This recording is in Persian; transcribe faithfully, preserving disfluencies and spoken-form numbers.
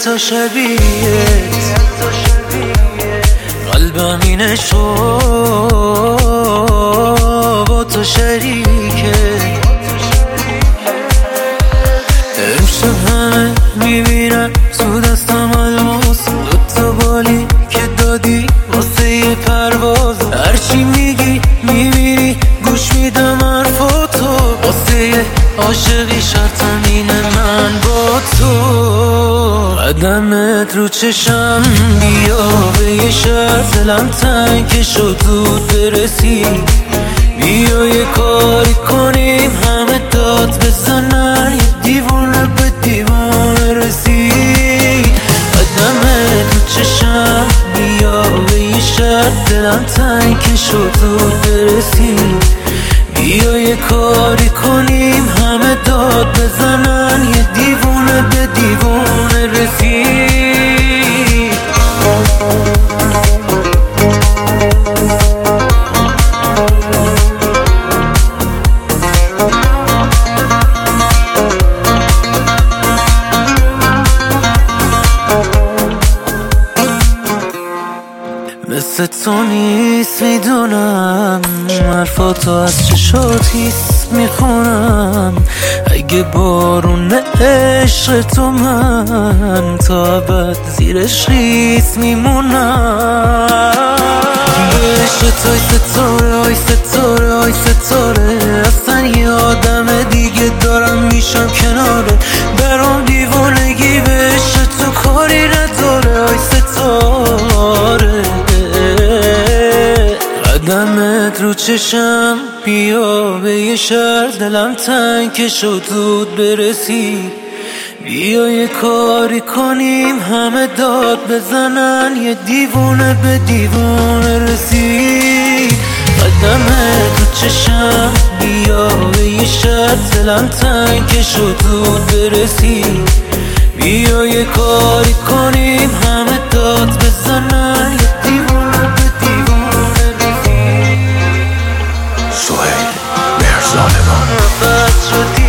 حتی شبیهت قلبم اینه شو با تو شریکه امشب همه میبینن تو دستم الماس دوتا بالی که دادی واسه یه پرواز هرچی میگی میبینی گوش میدم حرفاتو واسه یه عاشقی شرطم اینه من با تو قدمت رو چشم بیا به یه شرط دلم تنگ که شد زود برسی بیا یه کاری کنیم همه داد بزنن یه دیوونه به دیوانه رسی قدمت رو چشم بیا به یه شرط دلم تنگ که شد زود برسی بیا یه کاری کنیم همه داد بزنن یه دیوونه به دیوونه رسی مثل تو نیست میدونم حرفاتو از چشات هیست میخونم اگه بارون عشق تو من تا ابد زیرش خیس میمونم به عشق توی ستاره های ستاره های ستاره اصلا یه آدم دیگه دارم میشم کناره برام دیوانگی به عشق تو کاری نداره های ستاره قدمت رو چشم بیا به یه شهر دلم تنگ که شد زود برسی بیا یه کاری کنیم همه داد بزنن یه دیوونه به دیوونه رسی قدمت رو چشم بیا به یه شهر دلم تنگ که شد زود برسی بیا یه کاری کنیم همه داد بزنن یه دیوونه به دیوونه رسی سهیل مرزادمان